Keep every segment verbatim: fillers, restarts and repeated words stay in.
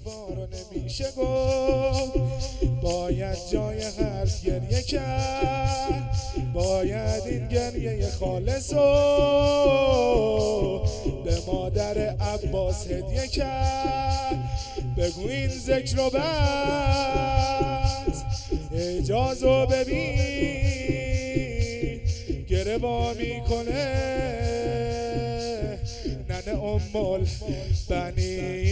حرفا رو نمیشه گفت، باید جای حرف گریه کرد، باید این گریه خالص رو به مادر عباس هدیه کرد. بگو این ذکر رو بس اجاز رو ببین، گروا میکنه ننه ام البنی.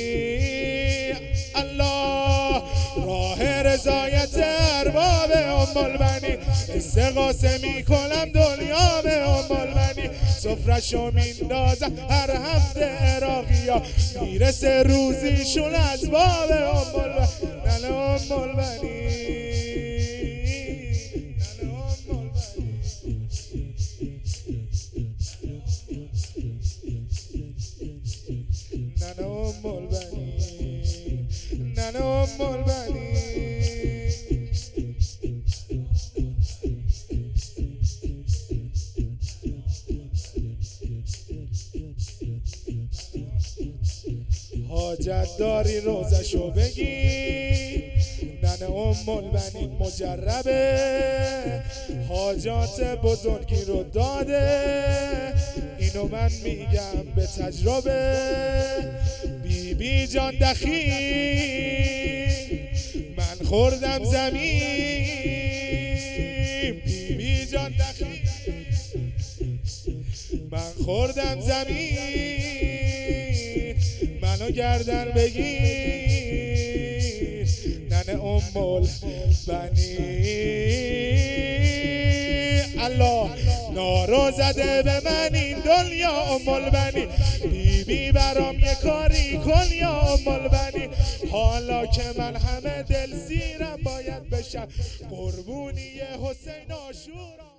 الله راه رضایت ارباب ام البنی، استغاثه میکنم دنیا به ام البنی. سفرشو میندازم هر هفته عراقیا، میرسه روزیشون از باب ام البنی. ننه ام البنی، ننه ام البنی، ننه ام البنی. حاجت داری روزشو بگی، ننه ام البنی مجربه، حاجات بزرگی رو داده، اینو من میگم به تجربه. بی بی جان دخی من خوردم زمین، بی بی جان دخی من خوردم زمین، منو گردن بگیر ننه ام البنی. الله نارو زده به من این دنیا ام البنی، بی بی برام یه کاری کن یا ام البنی. حالا که من همه دل سیرم باید بشم قربونی حسین آشورا.